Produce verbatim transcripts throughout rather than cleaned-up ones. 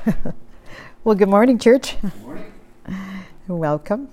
Well, good morning, church. Good morning. Welcome.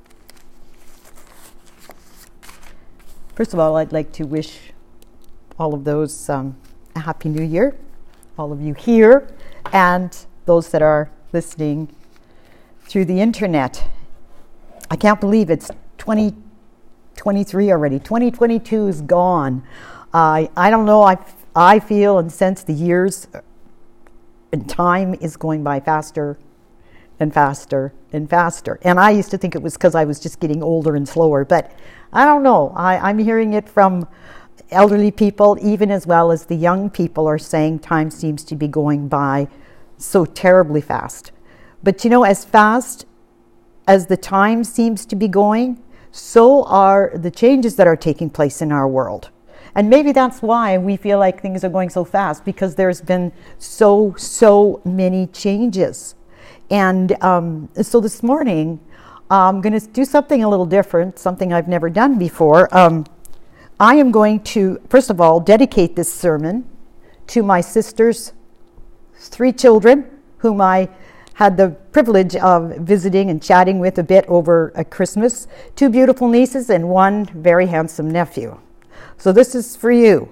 First of all, I'd like to wish all of those um, a Happy New Year, all of you here, and those that are listening through the internet. I can't believe it's twenty twenty-three already. twenty twenty-two is gone. Uh, I don't know, I, I feel and sense the years and time is going by faster and faster and faster. And I used to think it was because I was just getting older and slower, but I don't know. I, I'm hearing it from elderly people, even as well as the young people are saying time seems to be going by so terribly fast. But you know, as fast as the time seems to be going, so are the changes that are taking place in our world. And maybe that's why we feel like things are going so fast, because there's been so, so many changes. And um, so this morning, I'm going to do something a little different, something I've never done before. Um, I am going to, first of all, dedicate this sermon to my sister's three children, whom I had the privilege of visiting and chatting with a bit over a Christmas. Two beautiful nieces and one very handsome nephew. So this is for you.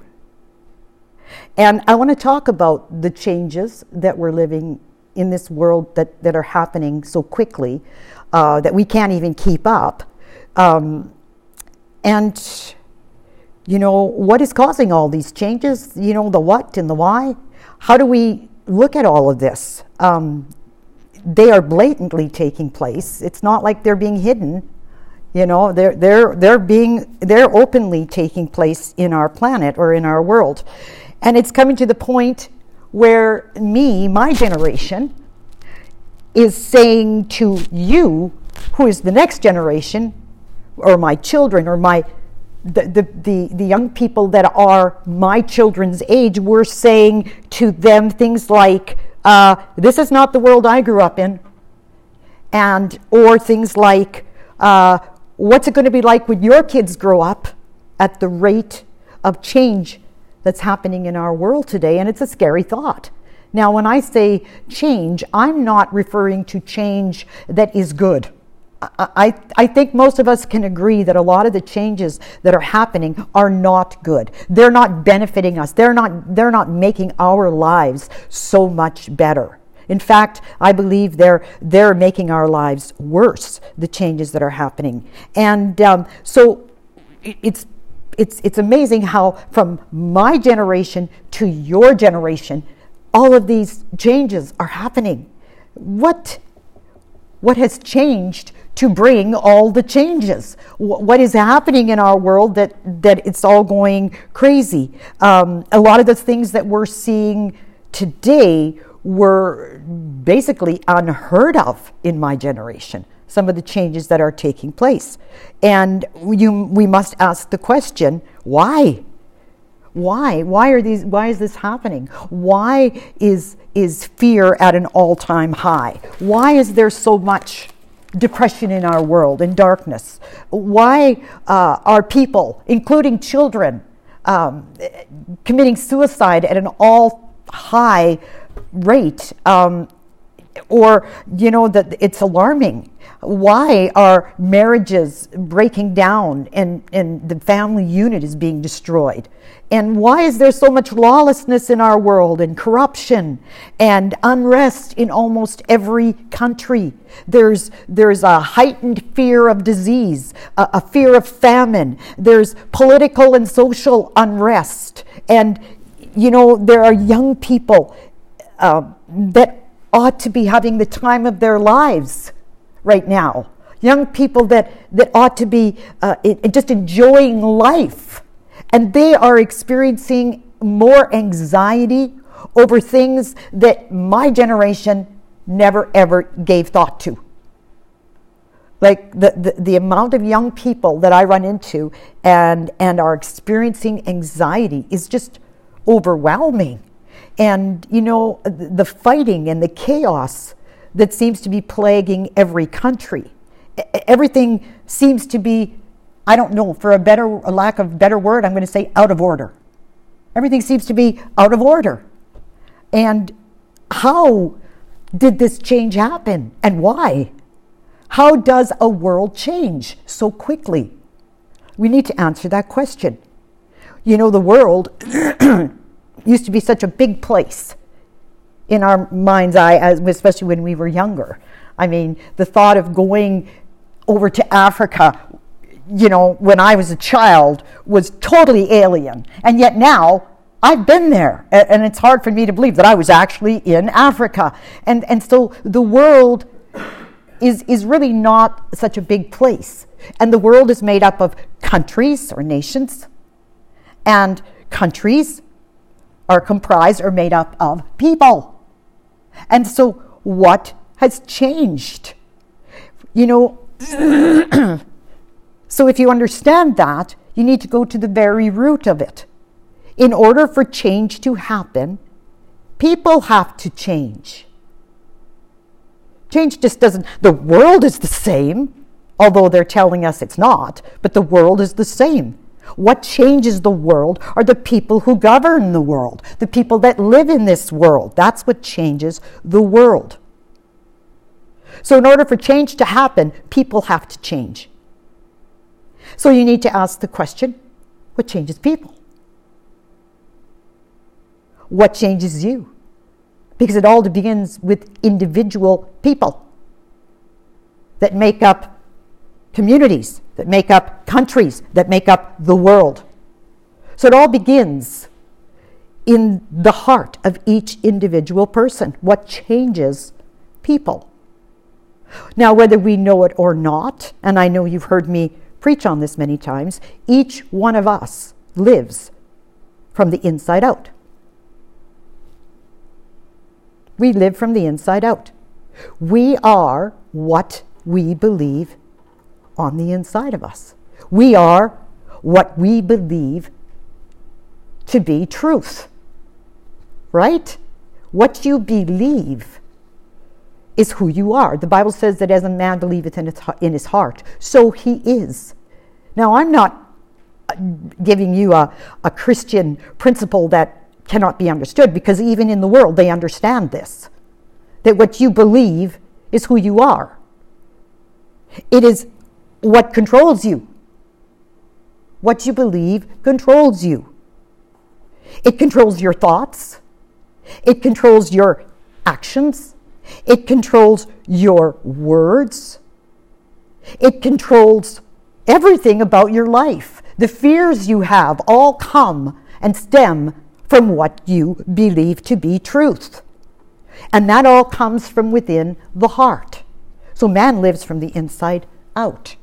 And I want to talk about the changes that we're living in this world that, that are happening so quickly uh, that we can't even keep up. Um, and, you know, what is causing all these changes? You know, the what and the why? How do we look at all of this? Um, they are blatantly taking place. It's not like they're being hidden. You know, they're they're they're being they're openly taking place in our planet or in our world. And it's coming to the point where me, my generation, is saying to you, who is the next generation, or my children, or my the the the, the young people that are my children's age, we're saying to them things like, uh, this is not the world I grew up in. And or things like, uh, what's it going to be like when your kids grow up at the rate of change that's happening in our world today? And it's a scary thought. Now, when I say change, I'm not referring to change that is good. I, I, I think most of us can agree that a lot of the changes that are happening are not good. They're not benefiting us. They're not, they're not making our lives so much better. In fact, I believe they're they're making our lives worse, the changes that are happening. And um, so it's it's it's amazing how from my generation to your generation, all of these changes are happening. What what has changed to bring all the changes? What is happening in our world that, that it's all going crazy? Um, a lot of the things that we're seeing today were basically unheard of in my generation, some of the changes that are taking place. And you, we must ask the question, why? Why? Why are these, why is this happening? Why is, is fear at an all-time high? Why is there so much depression in our world and darkness? Why uh, are people, including children, um, committing suicide at an all-high rate, um, or, you know, that it's alarming? Why are marriages breaking down and, and the family unit is being destroyed? And why is there so much lawlessness in our world and corruption and unrest in almost every country? There's there's a heightened fear of disease, a, a fear of famine. There's political and social unrest. And, you know, there are young people uh, that ought to be having the time of their lives right now. Young people that, that ought to be uh, it, just enjoying life. And they are experiencing more anxiety over things that my generation never ever gave thought to. Like the, the, the amount of young people that I run into and, and are experiencing anxiety is just overwhelming. And, you know, the fighting and the chaos that seems to be plaguing every country. Everything seems to be, I don't know, for a better, a lack of better word, I'm going to say out of order. Everything seems to be out of order. And how did this change happen and why? How does a world change so quickly? We need to answer that question. You know, the world used to be such a big place in our mind's eye, as, especially when we were younger. I mean, the thought of going over to Africa, you know, when I was a child was totally alien. And yet now, I've been there. And it's hard for me to believe that I was actually in Africa. And, and so the world is, is really not such a big place. And the world is made up of countries or nations. And countries are comprised or made up of people. And so what has changed? You know, so if you understand that, you need to go to the very root of it. In order for change to happen, people have to change. Change just doesn't, the world is the same, although they're telling us it's not, but the world is the same. What changes the world are the people who govern the world, the people that live in this world. That's what changes the world. So in order for change to happen, people have to change. So you need to ask the question, what changes people? What changes you? Because it all begins with individual people that make up communities, that make up countries, that make up the world. So it all begins in the heart of each individual person. What changes people? Now, whether we know it or not, and I know you've heard me preach on this many times, each one of us lives from the inside out. We live from the inside out. We are what we believe on the inside of us. We are what we believe to be truth. Right? What you believe is who you are. The Bible says that as a man believeth in his, in his heart, so he is. Now, I'm not giving you a, a Christian principle that cannot be understood, because even in the world they understand this, that what you believe is who you are. It is what controls you. What you believe controls you. It controls your thoughts. It controls your actions. It controls your words. It controls everything about your life. The fears you have all come and stem from what you believe to be truth. And that all comes from within the heart. So man lives from the inside out.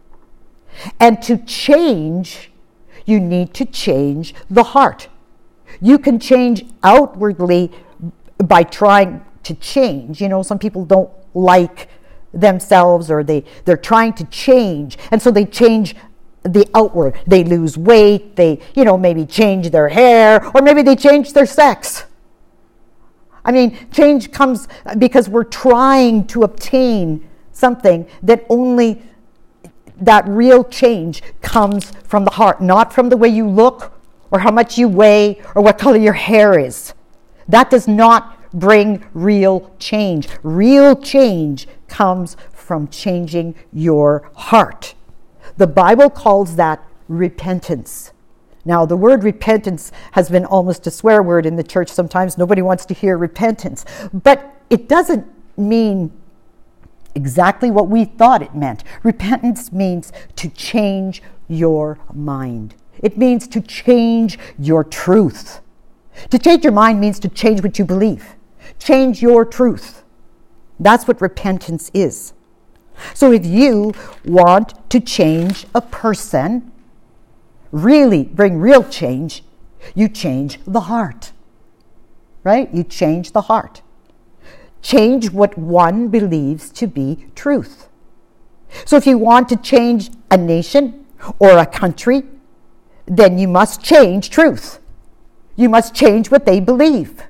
And to change, you need to change the heart. You can change outwardly by trying to change. You know, some people don't like themselves, or they, they're trying to change. And so they change the outward. They lose weight, they, you know, maybe change their hair, or maybe they change their sex. I mean, change comes because we're trying to obtain something that only, that real change comes from the heart, not from the way you look, or how much you weigh, or what color your hair is. That does not bring real change. Real change comes from changing your heart. The Bible calls that repentance. Now, the word repentance has been almost a swear word in the church sometimes. Nobody wants to hear repentance. But it doesn't mean exactly what we thought it meant. Repentance means to change your mind. It means to change your truth. To change your mind means to change what you believe. Change your truth. That's what repentance is. So if you want to change a person, really bring real change, you change the heart. Right? You change the heart. Change what one believes to be truth. So if you want to change a nation or a country, then you must change truth. You must change what they believe.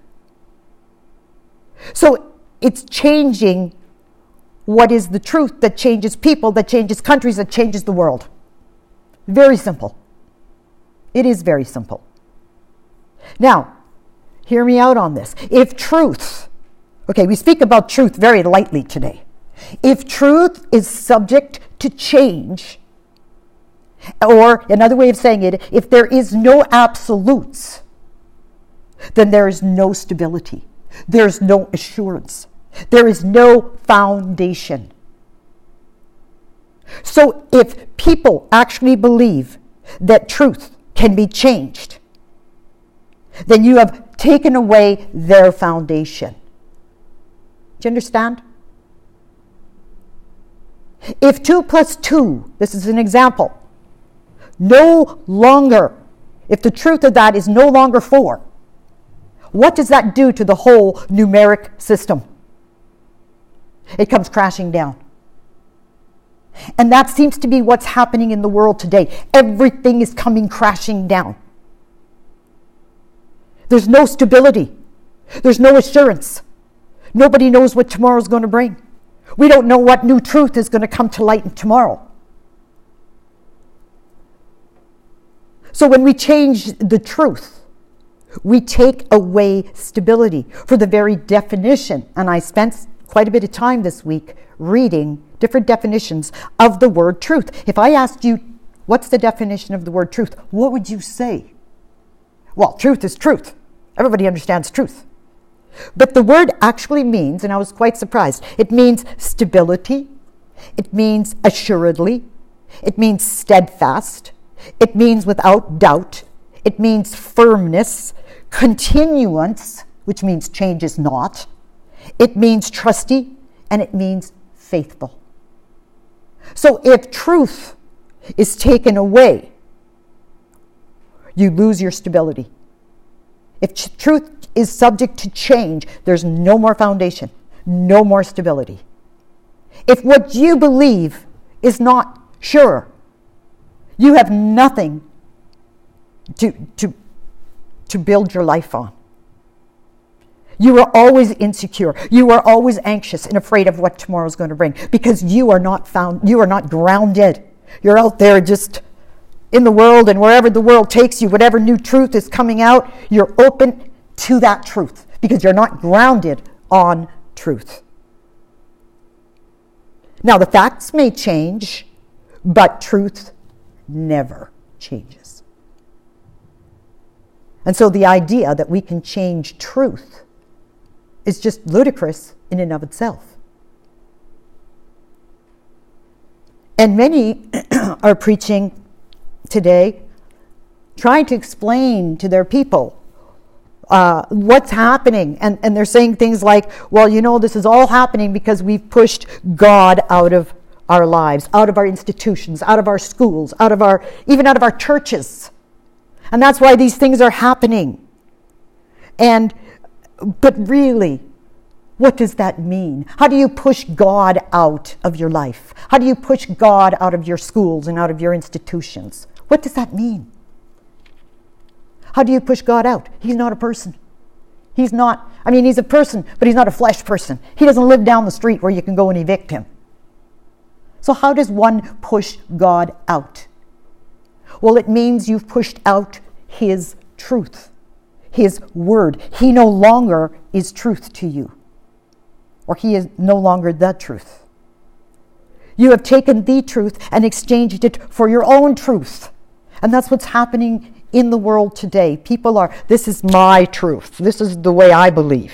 So it's changing what is the truth that changes people, that changes countries, that changes the world. Very simple. It is very simple. Now, hear me out on this. If truth Okay, we speak about truth very lightly today. If truth is subject to change, or another way of saying it, if there is no absolutes, then there is no stability. There's no assurance. There is no foundation. So if people actually believe that truth can be changed, then you have taken away their foundation. Do you understand? If two plus two, this is an example, no longer, if the truth of that is no longer four, what does that do to the whole numeric system? It comes crashing down. And that seems to be what's happening in the world today. Everything is coming crashing down. There's no stability. There's no assurance. Nobody knows what tomorrow's going to bring. We don't know what new truth is going to come to light tomorrow. So when we change the truth, we take away stability. For the very definition, and I spent quite a bit of time this week reading different definitions of the word truth. If I asked you, what's the definition of the word truth? What would you say? Well, truth is truth. Everybody understands truth. But the word actually means, and I was quite surprised, it means stability, it means assuredly, it means steadfast, it means without doubt, it means firmness, continuance, which means changes not, it means trusty, and it means faithful. So if truth is taken away, you lose your stability. If ch- truth is subject to change, there's no more foundation, no more stability. If what you believe is not sure, you have nothing to, to, to build your life on. You are always insecure. You are always anxious and afraid of what tomorrow is going to bring because you are not found, you are not grounded. You're out there just in the world, and wherever the world takes you, whatever new truth is coming out, you're open to that truth because you're not grounded on truth. Now, the facts may change, but truth never changes. And so the idea that we can change truth is just ludicrous in and of itself. And many are preaching today, trying to explain to their people uh, what's happening. And, and they're saying things like, well, you know, this is all happening because we've pushed God out of our lives, out of our institutions, out of our schools, out of our, even out of our churches. And that's why these things are happening. And But really, what does that mean? How do you push God out of your life? How do you push God out of your schools and out of your institutions? What does that mean? How do you push God out? He's not a person. He's not, I mean, he's a person, but he's not a flesh person. He doesn't live down the street where you can go and evict him. So how does one push God out? Well, it means you've pushed out his truth. His word. He no longer is truth to you. Or he is no longer the truth. You have taken the truth and exchanged it for your own truth. And that's what's happening in the world today. People are, this is my truth. This is the way I believe.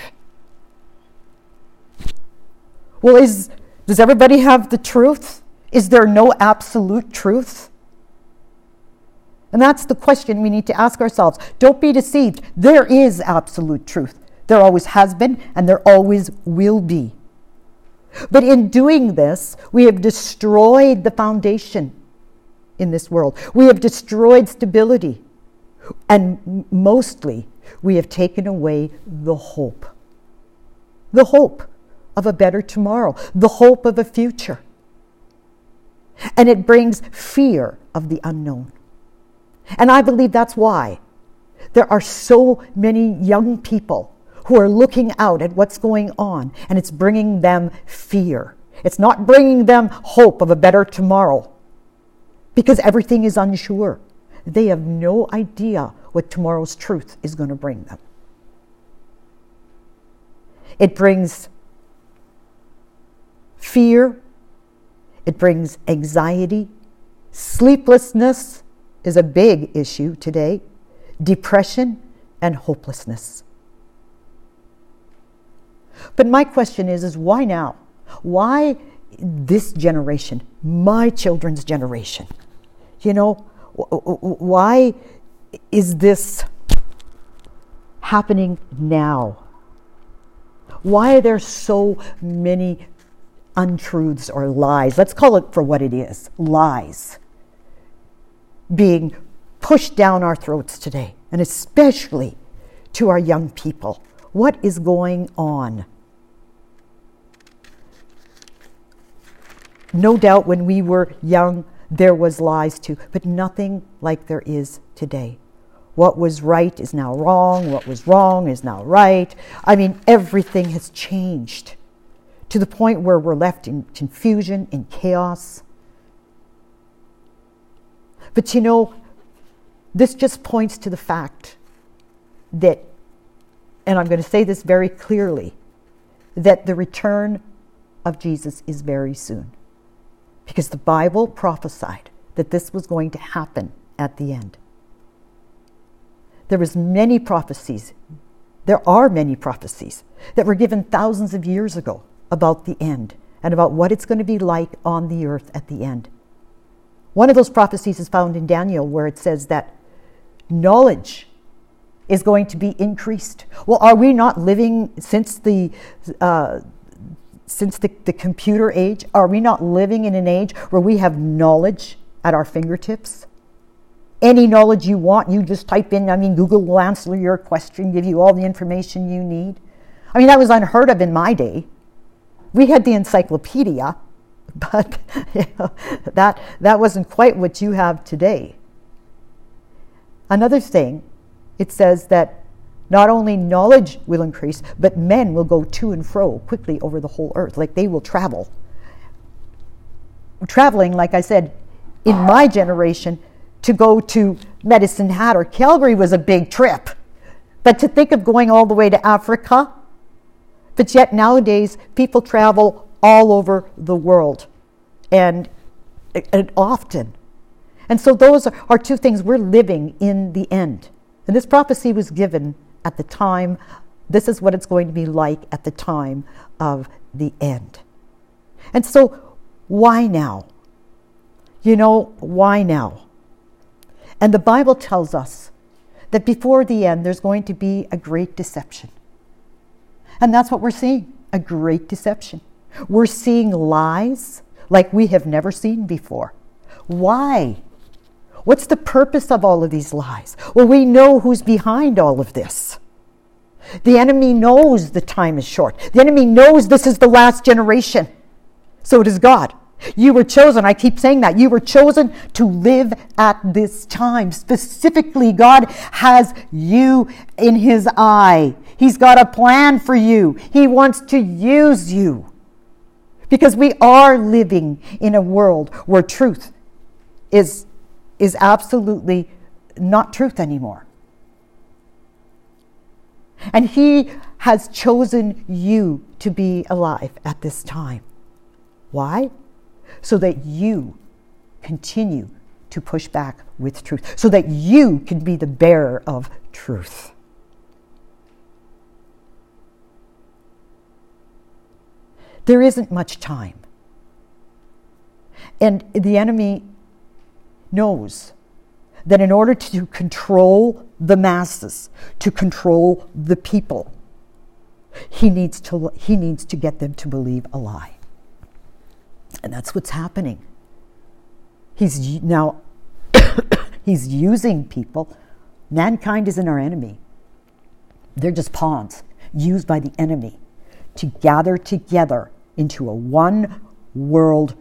Well, is does everybody have the truth? Is there no absolute truth? And that's the question we need to ask ourselves. Don't be deceived. There is absolute truth. There always has been, and there always will be. But in doing this, we have destroyed the foundation in this world. We have destroyed stability. And mostly, we have taken away the hope. The hope of a better tomorrow. The hope of a future. And it brings fear of the unknown. And I believe that's why there are so many young people who are looking out at what's going on, and it's bringing them fear. It's not bringing them hope of a better tomorrow because everything is unsure. They have no idea what tomorrow's truth is going to bring them. It brings fear. It brings anxiety. Sleeplessness is a big issue today. Depression and hopelessness. But my question is, is why now? Why this generation, my children's generation? You know, why is this happening now? Why are there so many untruths or lies? Let's call it for what it is, lies, being pushed down our throats today, and especially to our young people. What is going on? No doubt when we were young, there was lies too, but nothing like there is today. What was right is now wrong. What was wrong is now right. I mean, everything has changed to the point where we're left in confusion, in chaos. But you know, this just points to the fact that, and I'm going to say this very clearly, that the return of Jesus is very soon. Because the Bible prophesied that this was going to happen at the end. There was many prophecies, there are many prophecies that were given thousands of years ago about the end and about what it's going to be like on the earth at the end. One of those prophecies is found in Daniel, where it says that knowledge is going to be increased. Well, are we not living since the uh, since the, the computer age? Are we not living in an age where we have knowledge at our fingertips? Any knowledge you want, you just type in. I mean, Google will answer your question, give you all the information you need. I mean, that was unheard of in my day. We had the encyclopedia, but you know, that that wasn't quite what you have today. Another thing, it says that not only knowledge will increase, but men will go to and fro quickly over the whole earth, like they will travel. Traveling, like I said, in my generation, to go to Medicine Hat or Calgary was a big trip. But to think of going all the way to Africa, but yet nowadays people travel all over the world, and, and often. And so those are, are two things. We're living in the end. And this prophecy was given at the time. This is what it's going to be like at the time of the end. And so why now? You know, why now? And the Bible tells us that before the end, there's going to be a great deception. And that's what we're seeing, a great deception. We're seeing lies like we have never seen before. Why? What's the purpose of all of these lies? Well, we know who's behind all of this. The enemy knows the time is short. The enemy knows this is the last generation. So does God. You were chosen, I keep saying that, you were chosen to live at this time. Specifically, God has you in his eye. He's got a plan for you. He wants to use you. Because we are living in a world where truth is, is absolutely not truth anymore. And he has chosen you to be alive at this time. Why? So that you continue to push back with truth. So that you can be the bearer of truth. There isn't much time. And the enemy knows that in order to control the masses, to control the people, he needs to, he needs to get them to believe a lie. And that's what's happening. He's now, he's using people. Mankind isn't our enemy. They're just pawns used by the enemy to gather together into a one world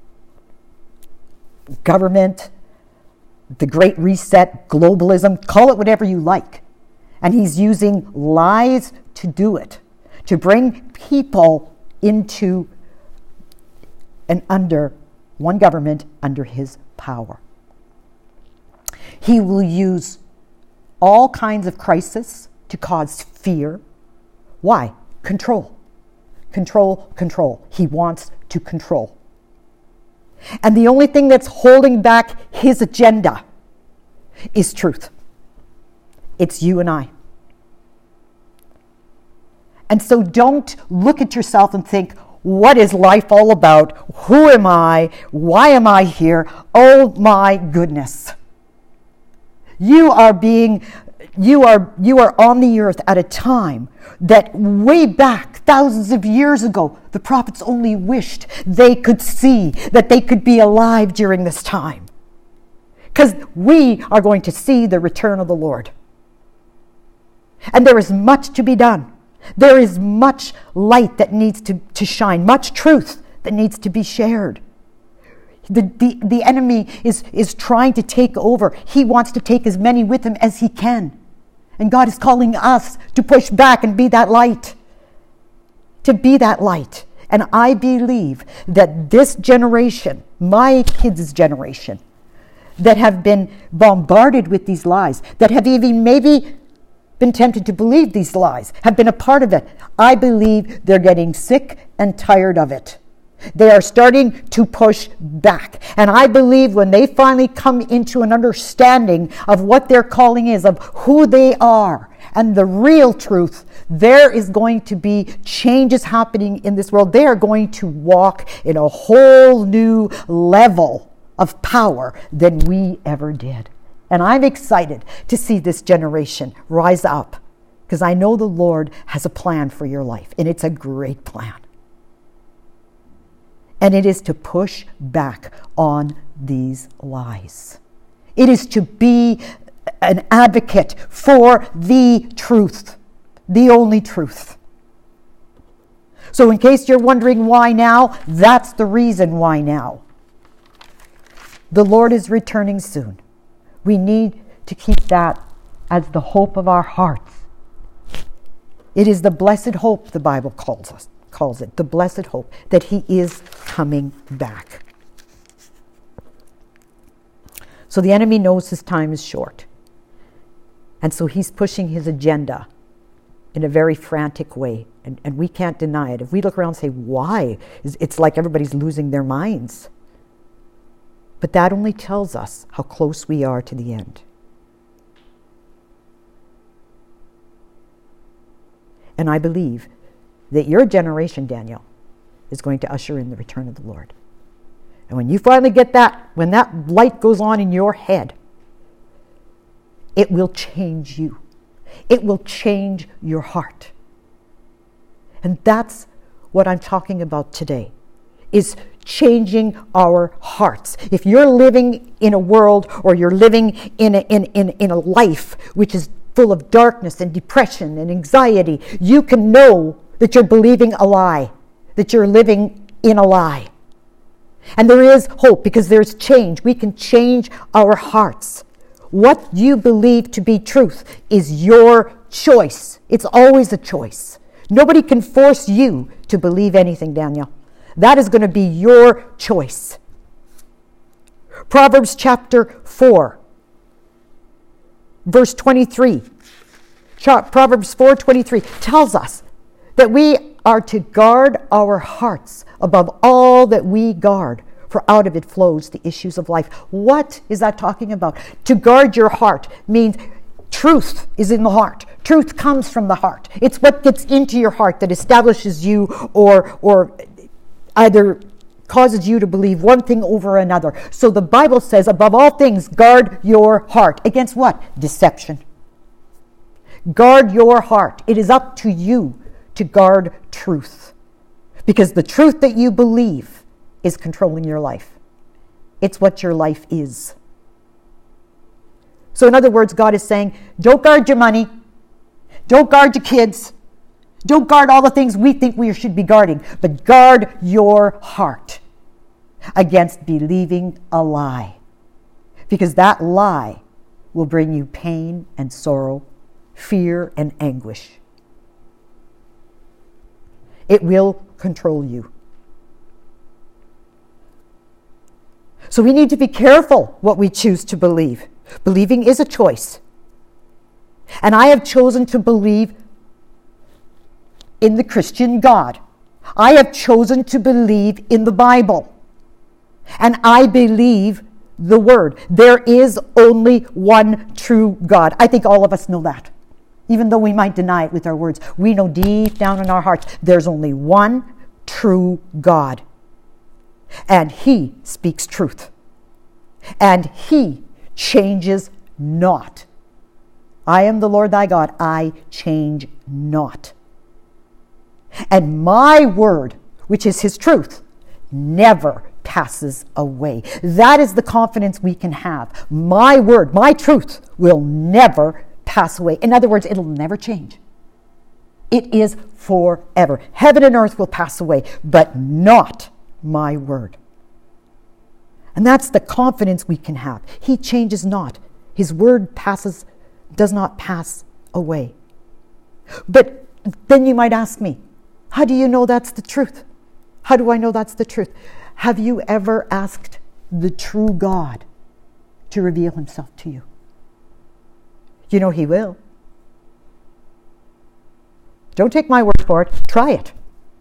government, the Great Reset, globalism, call it whatever you like. And he's using lies to do it, to bring people into and under one government, under his power. He will use all kinds of crisis to cause fear. Why? control. Control, control. He wants to control. And the only thing that's holding back his agenda is truth. It's you and I. And so don't look at yourself and think, what is life all about? Who am I? Why am I here? Oh my goodness. You are being, you are, you are on the earth at a time that way back, thousands of years ago, the prophets only wished they could see, that they could be alive during this time. Because we are going to see the return of the Lord. And there is much to be done. There is much light that needs to, to shine, much truth that needs to be shared. The, the, the enemy is, is trying to take over. He wants to take as many with him as he can. And God is calling us to push back and be that light. To be that light. And I believe that this generation, my kids' generation, that have been bombarded with these lies, that have even maybe been tempted to believe these lies, have been a part of it. I believe they're getting sick and tired of it. They are starting to push back. And I believe when they finally come into an understanding of what their calling is, of who they are, and the real truth, there is going to be changes happening in this world. They are going to walk in a whole new level of power than we ever did. And I'm excited to see this generation rise up, because I know the Lord has a plan for your life, and it's a great plan. And it is to push back on these lies. It is to be an advocate for the truth, the only truth. So in case you're wondering why now, that's the reason why now. The Lord is returning soon. We need to keep that as the hope of our hearts. It is the blessed hope, the Bible calls us, calls it, the blessed hope that he is coming back. So the enemy knows his time is short. And so he's pushing his agenda in a very frantic way. And, and we can't deny it. If we look around and say, why? It's like everybody's losing their minds. But that only tells us how close we are to the end. And I believe that your generation, Daniel, is going to usher in the return of the Lord. And when you finally get that, when that light goes on in your head, it will change you. It will change your heart. And that's what I'm talking about today, is changing our hearts. If you're living in a world, or you're living in a, in, in, in a life which is full of darkness and depression and anxiety, you can know that you're believing a lie, that you're living in a lie. And there is hope, because there's change. We can change our hearts. What you believe to be truth is your choice. It's always a choice. Nobody can force you to believe anything, Daniel. That is going to be your choice. Proverbs chapter four, verse twenty-three. Proverbs four twenty-three tells us that we are to guard our hearts above all that we guard, for out of it flows the issues of life. What is that talking about? To guard your heart means truth is in the heart. Truth comes from the heart. It's what gets into your heart that establishes you, or or either causes you to believe one thing over another. So the Bible says, above all things, guard your heart. Against what? Deception. Guard your heart. It is up to you to guard truth, because the truth that you believe is controlling your life. It's what your life is. So in other words, God is saying, don't guard your money. Don't guard your kids. Don't guard all the things we think we should be guarding, but guard your heart against believing a lie, because that lie will bring you pain and sorrow, fear and anguish. It will control you. So we need to be careful what we choose to believe. Believing is a choice. And I have chosen to believe in the Christian God. I have chosen to believe in the Bible. And I believe the Word. There is only one true God. I think all of us know that. Even though we might deny it with our words, we know deep down in our hearts there's only one true God. And He speaks truth. And He changes not. I am the Lord thy God. I change not. And my word, which is His truth, never passes away. That is the confidence we can have. My word, my truth will never pass away. In other words, it'll never change. It is forever. Heaven and earth will pass away, but not my word. And that's the confidence we can have. He changes not. His word passes, does not pass away. But then you might ask me, how do you know that's the truth? How do I know that's the truth? Have you ever asked the true God to reveal Himself to you? You know He will. Don't take my word for it. Try it.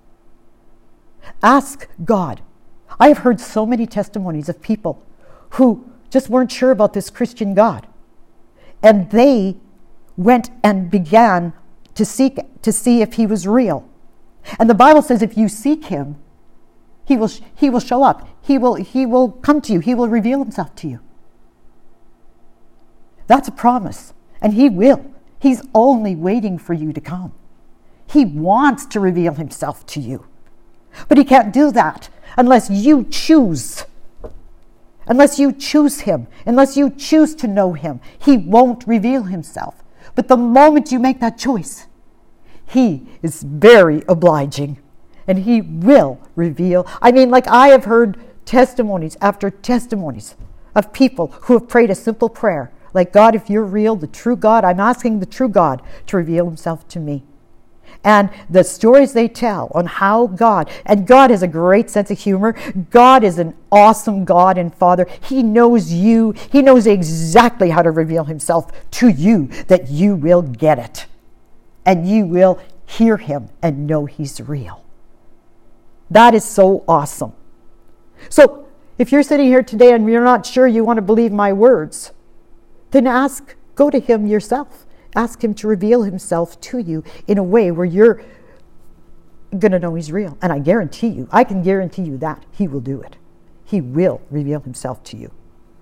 Ask God. I have heard so many testimonies of people who just weren't sure about this Christian God. And they went and began to seek to see if He was real. And the Bible says if you seek Him, He will He will show up. He will He will come to you. He will reveal Himself to you. That's a promise. And He will. He's only waiting for you to come. He wants to reveal Himself to you. But He can't do that unless you choose. Unless you choose Him. Unless you choose to know Him. He won't reveal Himself. But the moment you make that choice, He is very obliging. And He will reveal. I mean, like I have heard testimonies after testimonies of people who have prayed a simple prayer. Like, God, if you're real, the true God, I'm asking the true God to reveal Himself to me. And the stories they tell on how God, and God has a great sense of humor. God is an awesome God and Father. He knows you. He knows exactly how to reveal Himself to you, that you will get it. And you will hear Him and know He's real. That is so awesome. So if you're sitting here today and you're not sure you want to believe my words, then ask, go to Him yourself. Ask Him to reveal Himself to you in a way where you're going to know He's real. And I guarantee you, I can guarantee you that He will do it. He will reveal Himself to you.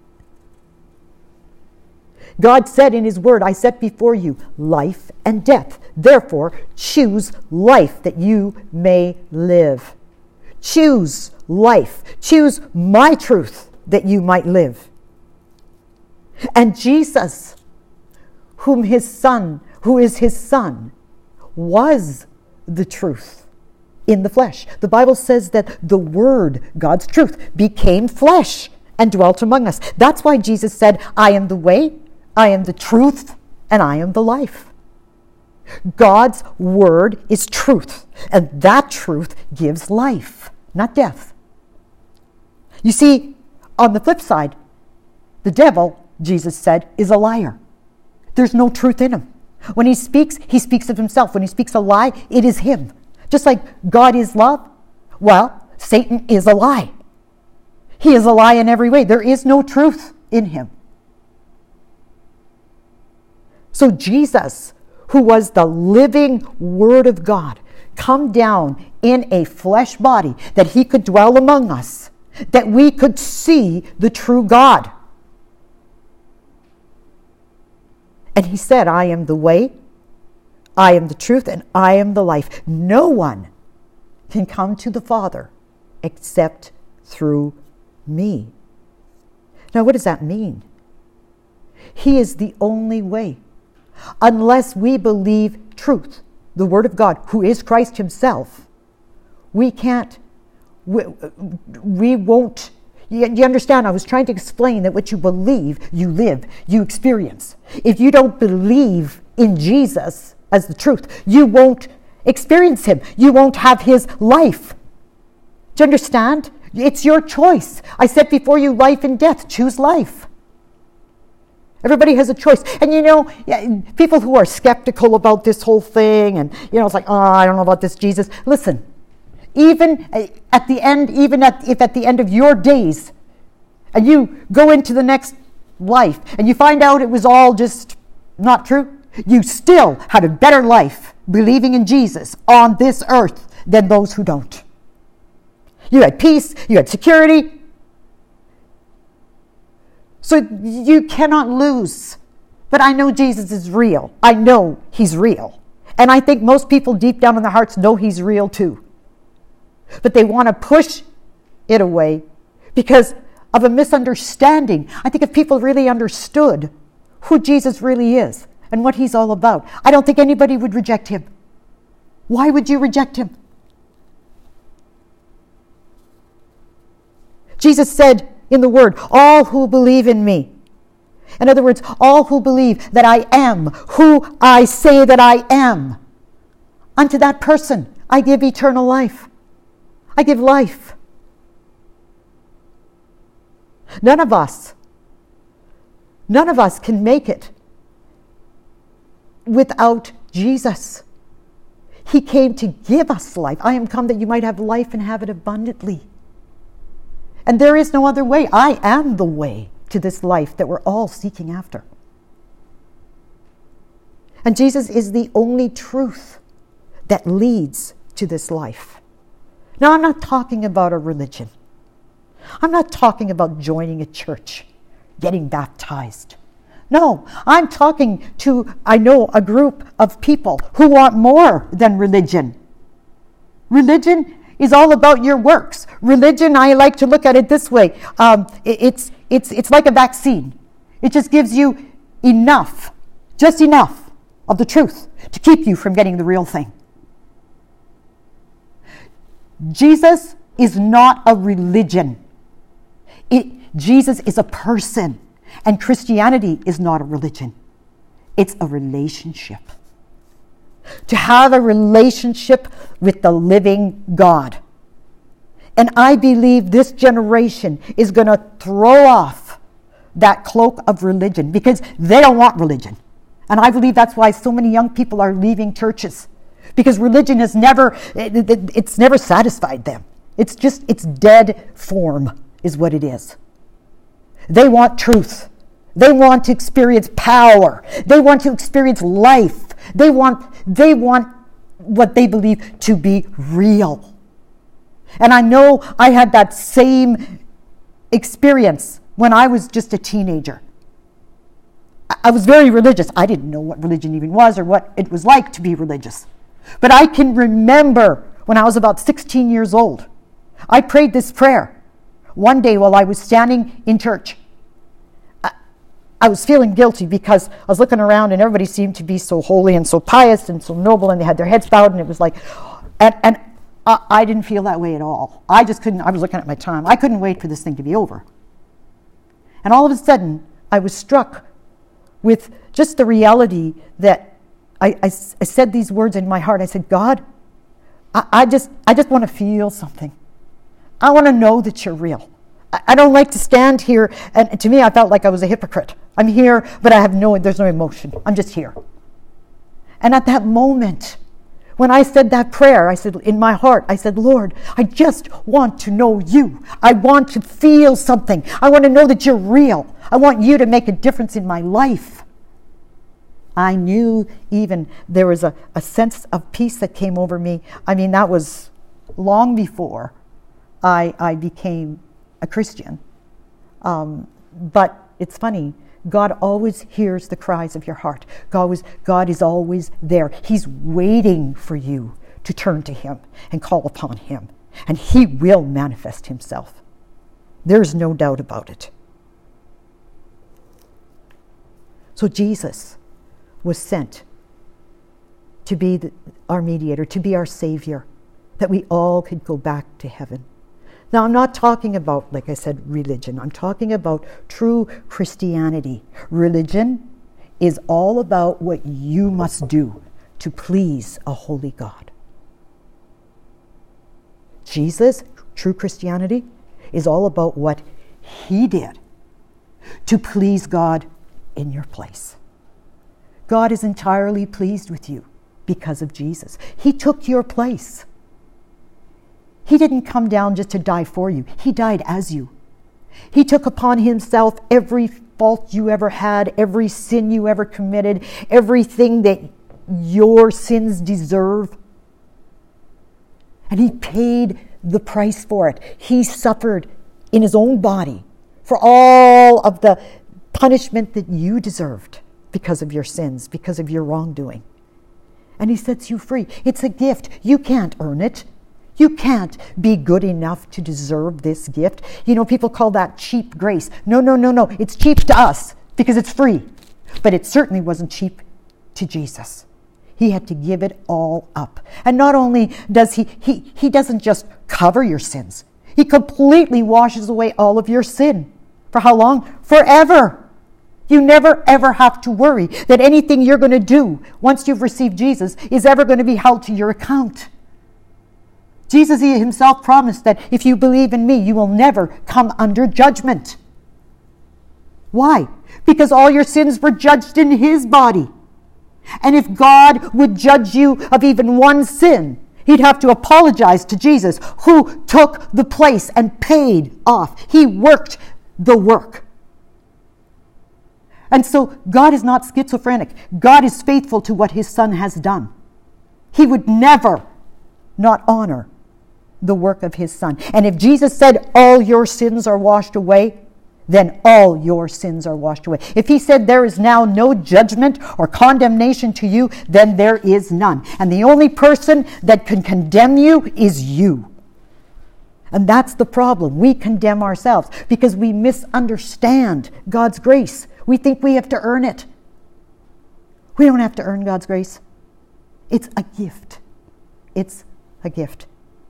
God said in His word, I set before you life and death. Therefore, choose life that you may live. Choose life. Choose my truth that you might live. And Jesus, whom His Son, who is His Son, was the truth in the flesh. The Bible says that the Word, God's truth, became flesh and dwelt among us. That's why Jesus said, I am the way, I am the truth, and I am the life. God's Word is truth, and that truth gives life, not death. You see, on the flip side, the devil, Jesus said, is a liar. There's no truth in him. When he speaks, he speaks of himself. When he speaks a lie, it is him. Just like God is love, well, Satan is a lie. He is a lie in every way. There is no truth in him. So Jesus, who was the living Word of God, come down in a flesh body that He could dwell among us, that we could see the true God. And He said, I am the way, I am the truth, and I am the life. No one can come to the Father except through me. Now, what does that mean? He is the only way. Unless we believe truth, the Word of God, who is Christ Himself, we can't, we, we won't. You, you understand? I was trying to explain that what you believe, you live, you experience. If you don't believe in Jesus as the truth, you won't experience Him. You won't have His life. Do you understand? It's your choice. I set before you life and death. Choose life. Everybody has a choice. And you know, people who are skeptical about this whole thing, and you know, it's like, oh, I don't know about this Jesus. Listen, even at the end, even at, if at the end of your days, and you go into the next life, and you find out it was all just not true, you still had a better life believing in Jesus on this earth than those who don't. You had peace, you had security. So you cannot lose. But I know Jesus is real. I know he's real. And I think most people deep down in their hearts know he's real too. But they want to push it away because of a misunderstanding. I think if people really understood who Jesus really is and what he's all about, I don't think anybody would reject him. Why would you reject him? Jesus said in the Word, all who believe in me. In other words, all who believe that I am who I say that I am. Unto that person, I give eternal life. I give life. None of us, none of us can make it without Jesus. He came to give us life. I am come that you might have life and have it abundantly. And there is no other way. I am the way to this life that we're all seeking after. And Jesus is the only truth that leads to this life. Now, I'm not talking about a religion. I'm not talking about joining a church, getting baptized. No, I'm talking to, I know, a group of people who want more than religion. Religion is all about your works. Religion, I like to look at it this way. Um, it, it's, it's, it's like a vaccine. It just gives you enough, just enough of the truth to keep you from getting the real thing. Jesus is not a religion. It, Jesus is a person. And Christianity is not a religion. It's a relationship. To have a relationship with the living God. And I believe this generation is going to throw off that cloak of religion because they don't want religion. And I believe that's why so many young people are leaving churches. Because religion has never, it, it, it's never satisfied them. It's just, it's dead form is what it is. They want truth. They want to experience power. They want to experience life. They want, they want what they believe to be real. And I know I had that same experience when I was just a teenager. I was very religious. I didn't know what religion even was or what it was like to be religious. But I can remember when I was about sixteen years old, I prayed this prayer one day while I was standing in church. I, I was feeling guilty because I was looking around and everybody seemed to be so holy and so pious and so noble and they had their heads bowed and it was like, and, and I, I didn't feel that way at all. I just couldn't, I was looking at my time. I couldn't wait for this thing to be over. And all of a sudden, I was struck with just the reality that I, I, I said these words in my heart. I said, God, I, I just I just want to feel something. I want to know that you're real. I, I don't like to stand here, and, and to me, I felt like I was a hypocrite. I'm here, but I have no, there's no emotion. I'm just here. And at that moment, when I said that prayer, I said, in my heart, I said, Lord, I just want to know you. I want to feel something. I want to know that you're real. I want you to make a difference in my life. I knew even there was a, a sense of peace that came over me. I mean, that was long before I, I became a Christian. Um, but it's funny. God always hears the cries of your heart. God is, God is always there. He's waiting for you to turn to him and call upon him. And he will manifest himself. There's no doubt about it. So Jesus was sent to be the, our mediator, to be our Savior, that we all could go back to heaven. Now, I'm not talking about, like I said, religion. I'm talking about true Christianity. Religion is all about what you must do to please a holy God. Jesus, true Christianity, is all about what he did to please God in your place. God is entirely pleased with you because of Jesus. He took your place. He didn't come down just to die for you. He died as you. He took upon himself every fault you ever had, every sin you ever committed, everything that your sins deserve. And he paid the price for it. He suffered in his own body for all of the punishment that you deserved because of your sins, because of your wrongdoing. And he sets you free. It's a gift. You can't earn it. You can't be good enough to deserve this gift. You know, people call that cheap grace. No, no, no, no. It's cheap to us because it's free. But it certainly wasn't cheap to Jesus. He had to give it all up. And not only does he, he, he doesn't just cover your sins. He completely washes away all of your sin. For how long? Forever. You never, ever have to worry that anything you're going to do once you've received Jesus is ever going to be held to your account. Jesus himself promised that if you believe in me, you will never come under judgment. Why? Because all your sins were judged in his body. And if God would judge you of even one sin, he'd have to apologize to Jesus, who took the place and paid off. He worked the work. And so God is not schizophrenic. God is faithful to what his Son has done. He would never not honor the work of his Son. And if Jesus said all your sins are washed away, then all your sins are washed away. If he said there is now no judgment or condemnation to you, then there is none. And the only person that can condemn you is you. And that's the problem. We condemn ourselves because we misunderstand God's grace. We think we have to earn it. We don't have to earn God's grace. It's a gift. It's a gift.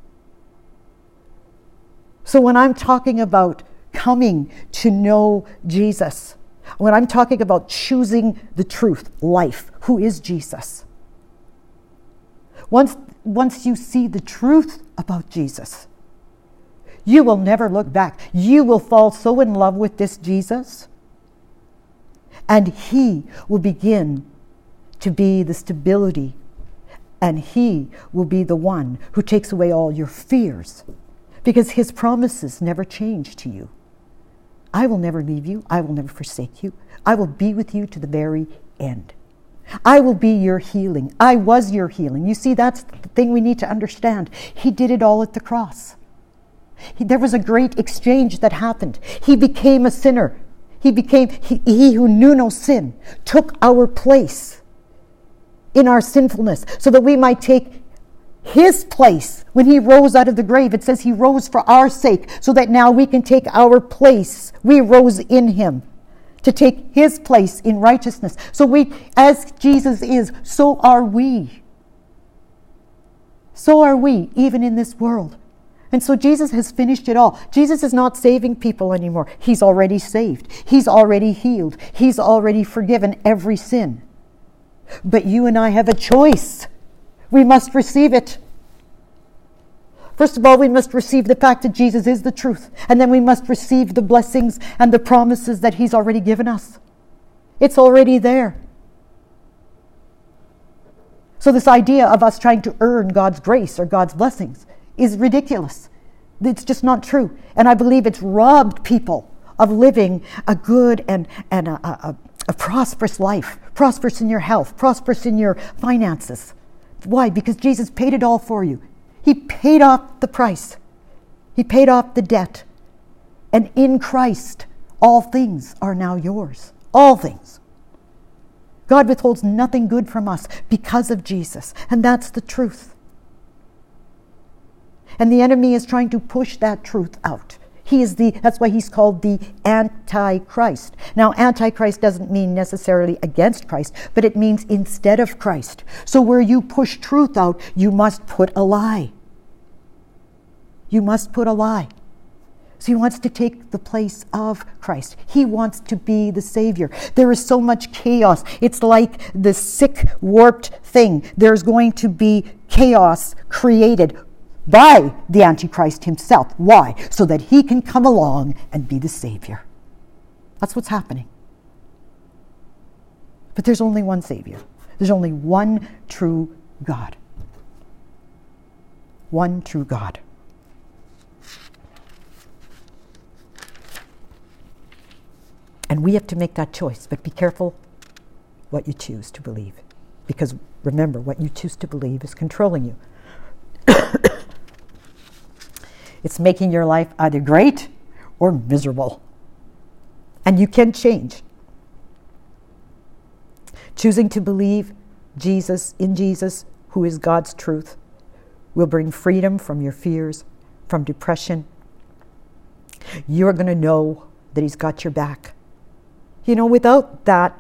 So when I'm talking about coming to know Jesus, when I'm talking about choosing the truth, life, who is Jesus? Once, once you see the truth about Jesus, you will never look back. You will fall so in love with this Jesus, and he will begin to be the stability, and he will be the one who takes away all your fears, because his promises never change to you. I will never leave you. I will never forsake you. I will be with you to the very end. I will be your healing. I was your healing. You see, that's the thing we need to understand. He did it all at the cross. He, there was a great exchange that happened. He became a sinner. He became, he, he who knew no sin, took our place in our sinfulness so that we might take his place. When he rose out of the grave, it says he rose for our sake, so that now we can take our place. We rose in him to take his place in righteousness. So we, as Jesus is, so are we. So are we, even in this world. And so Jesus has finished it all. Jesus is not saving people anymore. He's already saved. He's already healed. He's already forgiven every sin. But you and I have a choice. We must receive it. First of all, we must receive the fact that Jesus is the truth. And then we must receive the blessings and the promises that he's already given us. It's already there. So this idea of us trying to earn God's grace or God's blessings is ridiculous. It's just not true. And I believe it's robbed people of living a good and, and a, a, a prosperous life. Prosperous in your health. Prosperous in your finances. Why? Because Jesus paid it all for you. He paid off the price. He paid off the debt. And in Christ, all things are now yours. All things. God withholds nothing good from us because of Jesus. And that's the truth. And the enemy is trying to push that truth out. He is the, that's why he's called the Antichrist. Now, Antichrist doesn't mean necessarily against Christ, but it means instead of Christ. So where you push truth out, you must put a lie. You must put a lie. So he wants to take the place of Christ. He wants to be the Savior. There is so much chaos. It's like the sick, warped thing. There's going to be chaos created by the Antichrist himself. Why? So that he can come along and be the Savior. That's what's happening. But there's only one Savior. There's only one true God. One true God. And we have to make that choice, but be careful what you choose to believe. Because remember, what you choose to believe is controlling you. It's making your life either great or miserable. And you can change. Choosing to believe Jesus, in Jesus, who is God's truth, will bring freedom from your fears, from depression. You're going to know that He's got your back. You know, without that,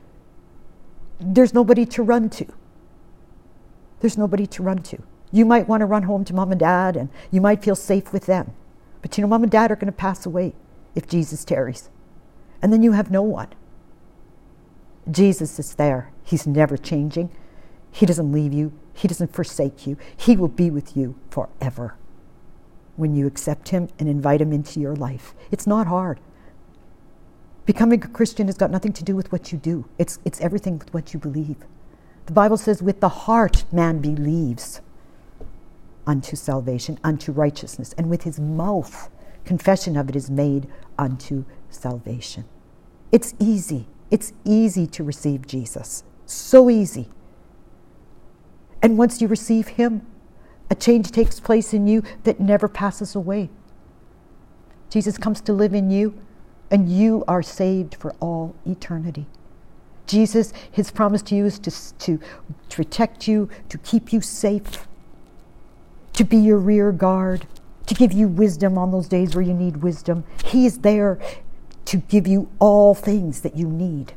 there's nobody to run to. There's nobody to run to. You might want to run home to mom and dad, and you might feel safe with them. But you know, mom and dad are going to pass away if Jesus tarries. And then you have no one. Jesus is there. He's never changing. He doesn't leave you. He doesn't forsake you. He will be with you forever when you accept Him and invite Him into your life. It's not hard. Becoming a Christian has got nothing to do with what you do. It's, it's everything with what you believe. The Bible says, with the heart man believes unto salvation, unto righteousness, and with his mouth confession of it is made unto salvation. It's easy. It's easy to receive Jesus. So easy. And once you receive Him, a change takes place in you that never passes away. Jesus comes to live in you, and you are saved for all eternity. Jesus, His promise to you is to, to, to protect you, to keep you safe, to be your rear guard, to give you wisdom on those days where you need wisdom. He is there to give you all things that you need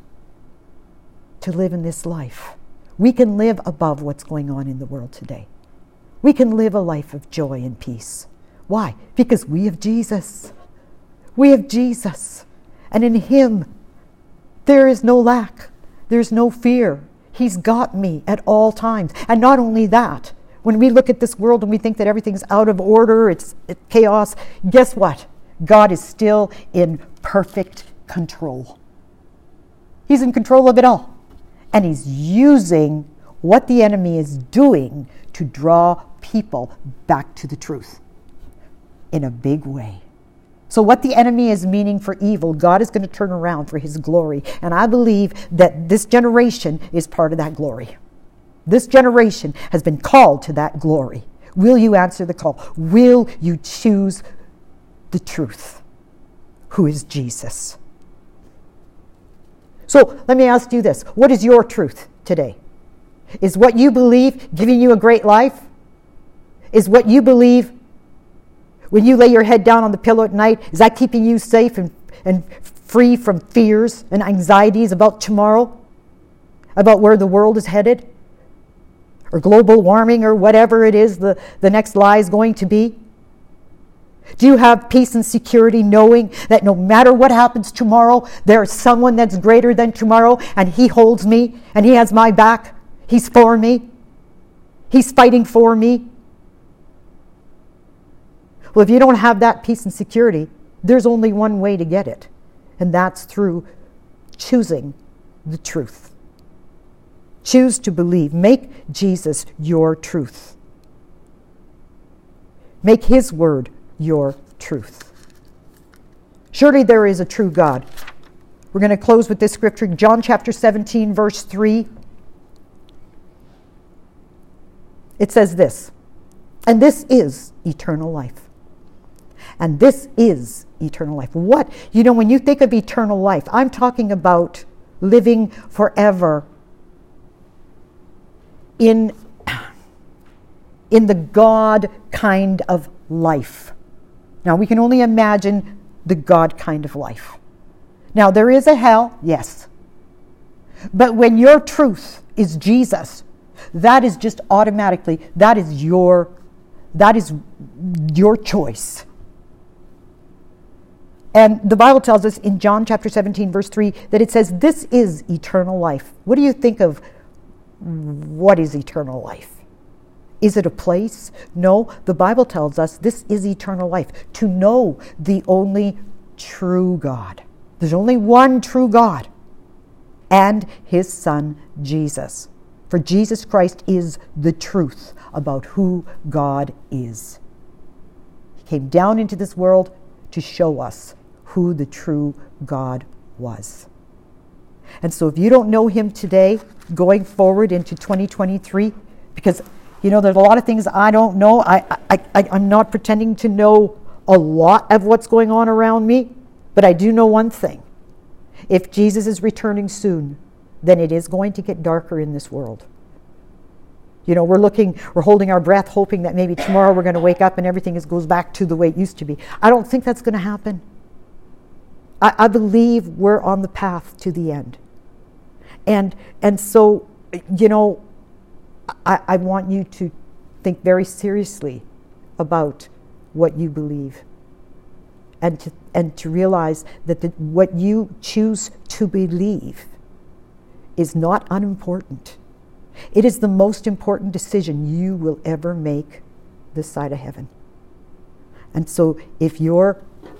to live in this life. We can live above what's going on in the world today. We can live a life of joy and peace. Why? Because we have Jesus. We have Jesus. And in Him, there is no lack. There's no fear. He's got me at all times. And not only that, when we look at this world and we think that everything's out of order, it's, it's chaos, guess what? God is still in perfect control. He's in control of it all. And He's using what the enemy is doing to draw people back to the truth in a big way. So what the enemy is meaning for evil, God is going to turn around for His glory. And I believe that this generation is part of that glory. This generation has been called to that glory. Will you answer the call? Will you choose the truth, who is Jesus? So let me ask you this. What is your truth today? Is what you believe giving you a great life? Is what you believe when you lay your head down on the pillow at night, is that keeping you safe and, and free from fears and anxieties about tomorrow? About where the world is headed? Or global warming or whatever it is the, the next lie is going to be? Do you have peace and security knowing that no matter what happens tomorrow, there is someone that's greater than tomorrow and He holds me and He has my back? He's for me. He's fighting for me. Well, if you don't have that peace and security, there's only one way to get it, and that's through choosing the truth. Choose to believe. Make Jesus your truth. Make His word your truth. Surely there is a true God. We're going to close with this scripture, John chapter seventeen, verse three. It says this, and this is eternal life. And this is eternal life. What? You know, when you think of eternal life, I'm talking about living forever in, in the God kind of life. Now, we can only imagine the God kind of life. Now, there is a hell, yes. But when your truth is Jesus, that is just automatically, that is your, that is your choice. And the Bible tells us in John chapter seventeen, verse three, that it says, this is eternal life. What do you think of what is eternal life? Is it a place? No, the Bible tells us this is eternal life, to know the only true God. There's only one true God. and his Son, Jesus. For Jesus Christ is the truth about who God is. He came down into this world to show us who the true God was. And so if you don't know him today, going forward into twenty twenty-three, because, you know, there's a lot of things I don't know. I, I, I, I'm not pretending to know a lot of what's going on around me, but I do know one thing. If Jesus is returning soon, then it is going to get darker in this world. You know, we're looking, we're holding our breath, hoping that maybe tomorrow we're going to wake up and everything is, goes back to the way it used to be. I don't think that's going to happen. I, I believe we're on the path to the end. And and so, you know, I, I want you to think very seriously about what you believe. And to, and to realize that the, what you choose to believe is not unimportant. It is the most important decision you will ever make this side of heaven. And so if you're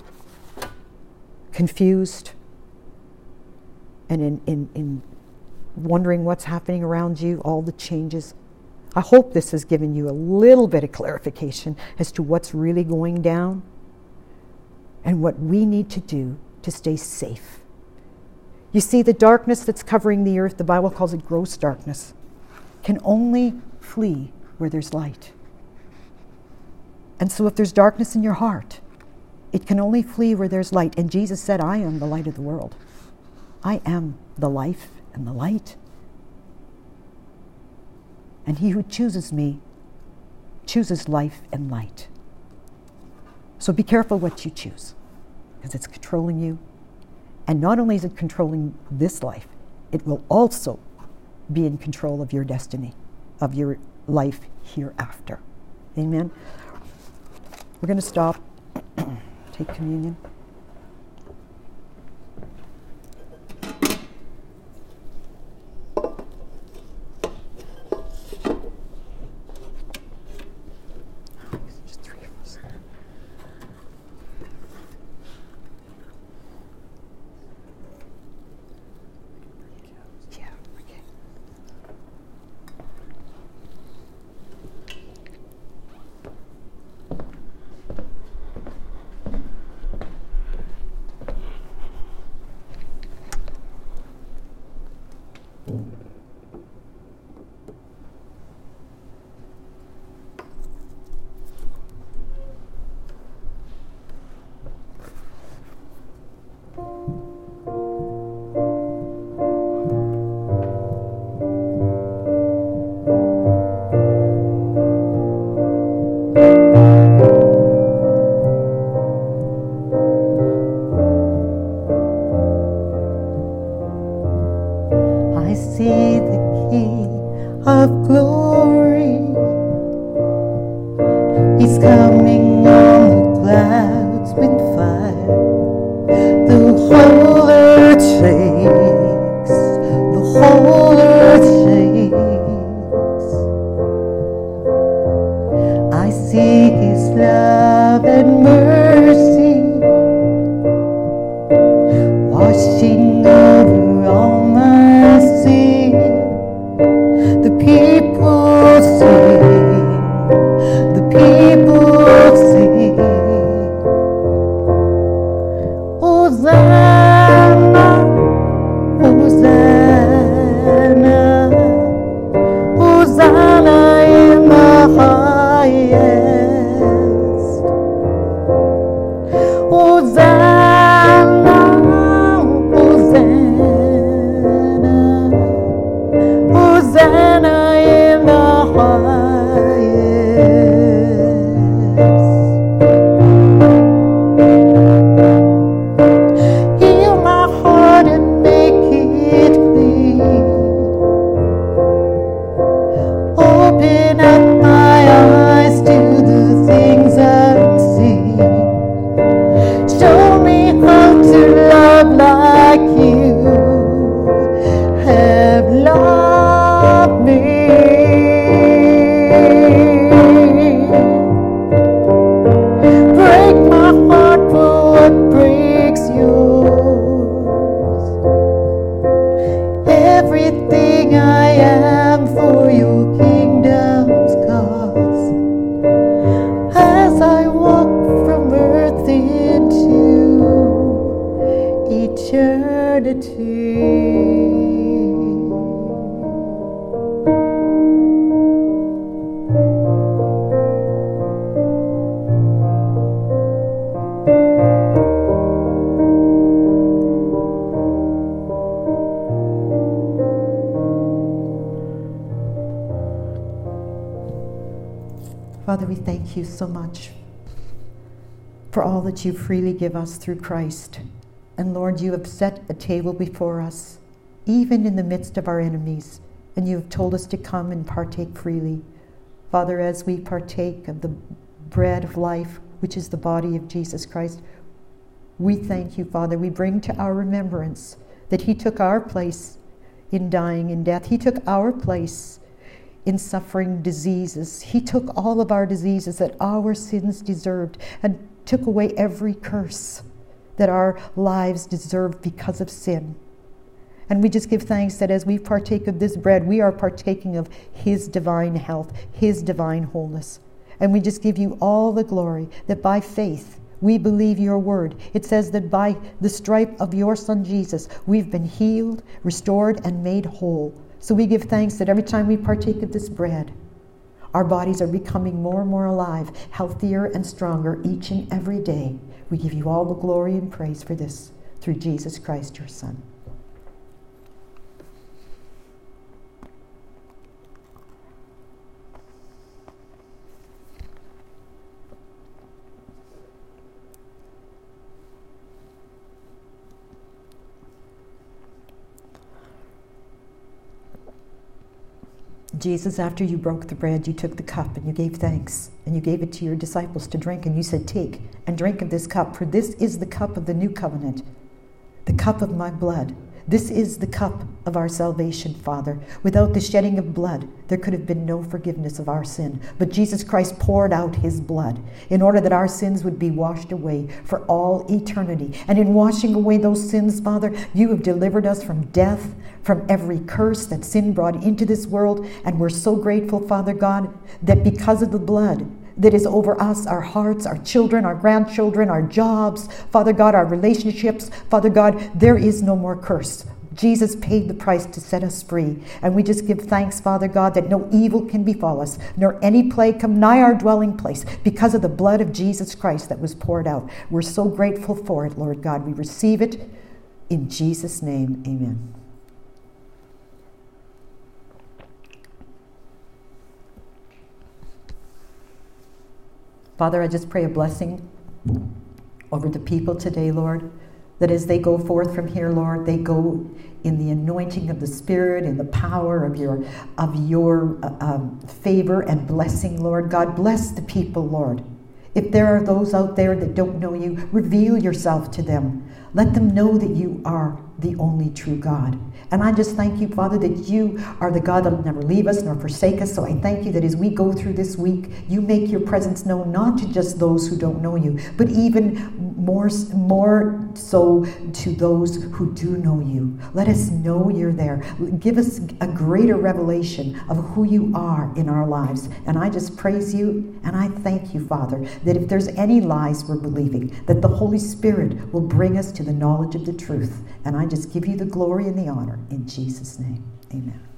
confused and in, in, in wondering what's happening around you, all the changes, I hope this has given you a little bit of clarification as to what's really going down and what we need to do to stay safe. You see, the darkness that's covering the earth, the Bible calls it gross darkness, can only flee where there's light. And so if there's darkness in your heart, it can only flee where there's light. And Jesus said, I am the light of the world. I am the life and the light. And he who chooses me chooses life and light. So be careful what you choose, because it's controlling you. And not only is it controlling this life, it will also be in control of your destiny, of your life hereafter. Amen? We're going to stop, take communion. Father, we thank you so much for all that you freely give us through Christ. And Lord, you have set a table before us, even in the midst of our enemies, and you have told us to come and partake freely. Father, as we partake of the bread of life, which is the body of Jesus Christ, we thank you, Father. We bring to our remembrance that he took our place in dying in death. He took our place in suffering diseases. He took all of our diseases that our sins deserved and took away every curse that our lives deserved because of sin. And we just give thanks that as we partake of this bread, we are partaking of his divine health, his divine wholeness. And we just give you all the glory that by faith we believe your word. It says that by the stripe of your Son Jesus, we've been healed, restored, and made whole. So we give thanks that every time we partake of this bread, our bodies are becoming more and more alive, healthier and stronger each and every day. We give you all the glory and praise for this through Jesus Christ, your Son. Jesus, after you broke the bread, you took the cup and you gave thanks, and you gave it to your disciples to drink, and you said, "Take and drink of this cup, for this is the cup of the new covenant, the cup of my blood. This is the cup of our salvation, Father. Without the shedding of blood, there could have been no forgiveness of our sin. But Jesus Christ poured out his blood in order that our sins would be washed away for all eternity. And in washing away those sins, Father, you have delivered us from death, from every curse that sin brought into this world. And we're so grateful, Father God, that because of the blood that is over us, our hearts, our children, our grandchildren, our jobs, Father God, our relationships, Father God, there is no more curse. Jesus paid the price to set us free. And we just give thanks, Father God, that no evil can befall us, nor any plague come nigh our dwelling place because of the blood of Jesus Christ that was poured out. We're so grateful for it, Lord God. We receive it in Jesus' name. Amen. Father, I just pray a blessing over the people today, Lord, that as they go forth from here, Lord, they go in the anointing of the Spirit, in the power of your of your uh, um, favor and blessing, Lord. God, bless the people, Lord. If there are those out there that don't know you, reveal yourself to them. Let them know that you are the only true God. And I just thank you, Father, that you are the God that will never leave us nor forsake us. So I thank you that as we go through this week, you make your presence known not to just those who don't know you, but even more, more so to those who do know you. Let us know you're there. Give us a greater revelation of who you are in our lives. And I just praise you and I thank you, Father, that if there's any lies we're believing, that the Holy Spirit will bring us to the knowledge of the truth. And I just give you the glory and the honor in Jesus' name. Amen.